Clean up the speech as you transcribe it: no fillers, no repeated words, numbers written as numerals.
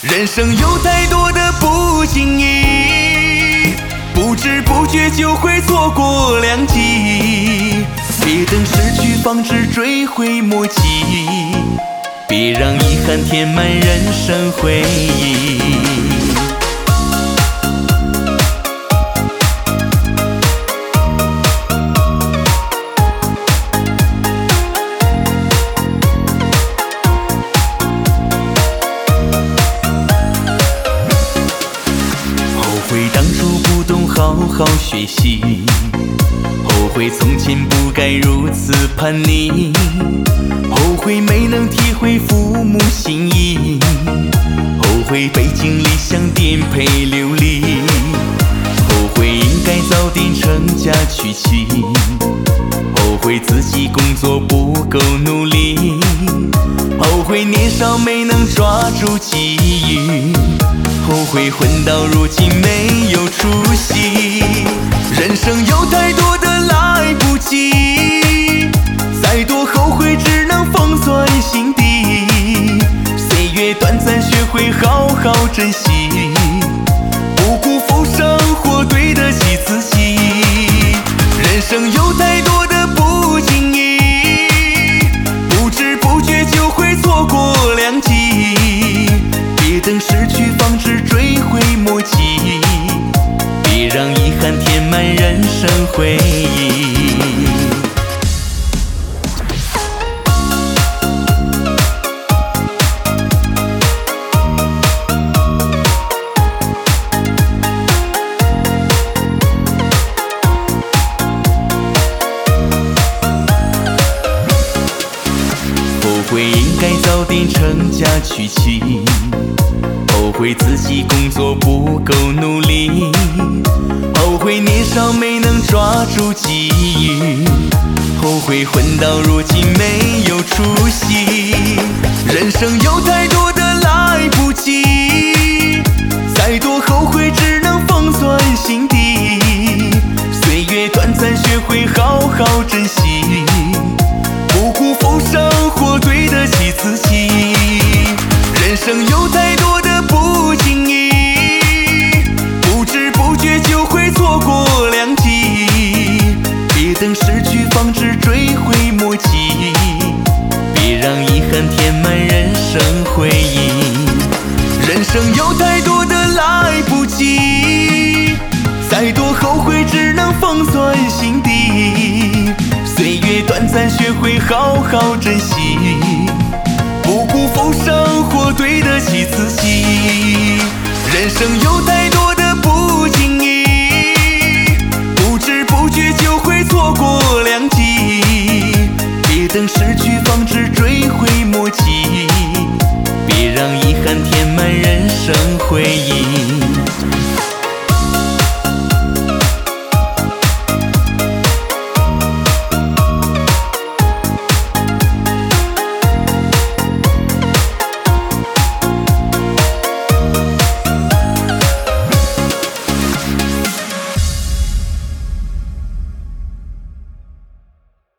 人生有太多的不经意，不知不觉就会错过良机。别等失去方知追悔莫及，别让遗憾填满人生回忆。后悔当初不懂好好学习，后悔从前不该如此叛逆，后悔没能体会父母心意，后悔背井离乡颠沛流离，后悔应该早点成家娶妻，后悔自己工作不够努力，后悔年少没能抓住机遇，后悔混到如今没有出息。人生有太多的来不及，再多后悔只能封存心底。岁月短暂，学会好好珍惜，不辜负生活，对得起自己。人生有太多的不经意，不知不觉就会错过良机。别等失去方知追悔莫及，别让遗憾填满人生回忆。后悔应该早点成家娶妻，后悔自己工作不够努力，后悔年少没能抓住机遇，后悔混到如今没有出息。人生有太多的来不及，再多后悔只能封存心底。岁月短暂，学会好好珍惜，不辜负生活，对得起自己。人生有太多的不经意，不知不觉就会错过良机。别等失去方知追悔莫及，别让遗憾填满人生回忆。人生有太多的来不及，再多后悔只能封存心底。岁月短暂，学会好好珍惜，不辜负生活，对得起自己。人生有太多